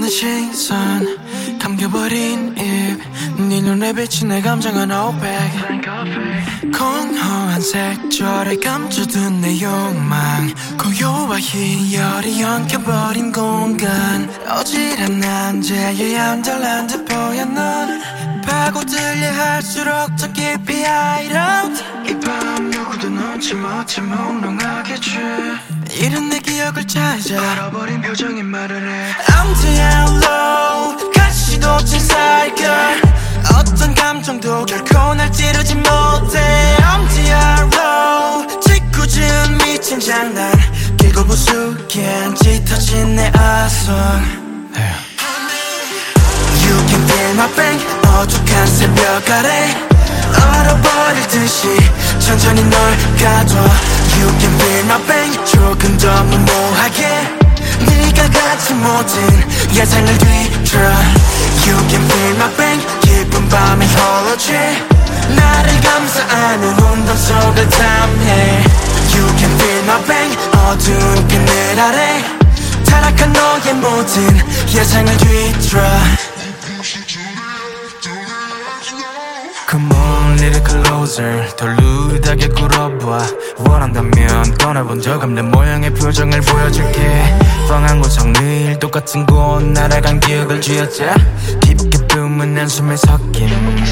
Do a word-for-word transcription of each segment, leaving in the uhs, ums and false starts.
시선 감겨버린 입 네 눈에 비친 내 감정은 오백 공허한 색조에 감춰둔 내 욕망 고요와 희열이 엉켜버린 공간 어지러운 난제에 안달난 듯 보여 넌 파고들려 할수록 더 깊이 hide out 이 밤 누구도 눈치 못채 몽롱하겠지 이런 내 기억을 찾아 얼어버린 표정이 말을 해 I'm too low 가시도 친 살결 어떤 감정도 결코 날 찌르지 못해 I'm too low 짓궂은 미친 장난 길고 부수겐 짙어진 내 아성 You can feel my pain 어둑한 새벽 아래 얼어버릴 듯이 천천히 널 가둬 You can feel my pain 조금 더 무모하게 네가 갖지 못한 예상을 뒤틀어 You can feel my pain 깊은 밤에 홀로지 나를 감싸안은 운동 속을 탐해 You can feel my pain 어두운 그늘 아래 타락한 너의 모든 예상을 뒤틀어 Come on, little closer 더 루드하게 꿇어봐 원한다면 떠나본 적 없는 모양의 표정을 보여줄게 뻥한 곳 정리일 똑같은 곳 날아간 기억을 쥐어짜 깊게 품은 한숨에 섞인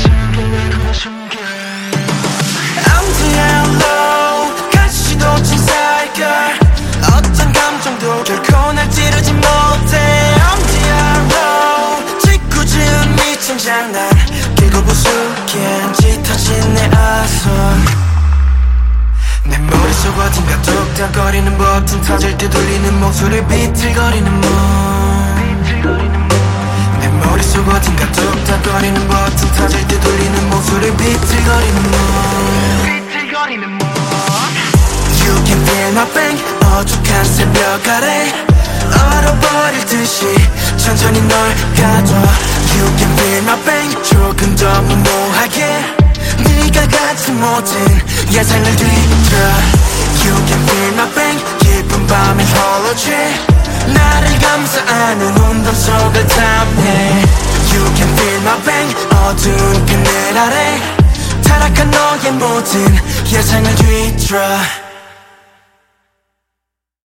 I'm too low 가시도 친 살결 어떤 감정도 결코 날 찌르지 못해 I'm too low 짓궂은 미친 장난 길고 부수겐 짙어진 내 아성 내 머릿속 어딘가 뚝딱거리는 버튼 터질 때 돌리는 목소리 비틀거리는 몸 내 머릿속 어딘가 뚝딱거리는 버튼 터질 때 돌리는 목소리 비틀거리는 몸 You can feel my pain 어둑한 새벽 아래 얼어버릴 듯이 천천히 널 가둬 You can feel my pain 조금 더 무모하게 네가 갖지 못한 예상을 뒤틀어 You can feel my pain 깊은 밤에 홀로지 나를 감싸안은 운동 속을 탐해 You can feel my pain 어두운 그늘 아래 타락한 너의 모든 예상을 뒤틀어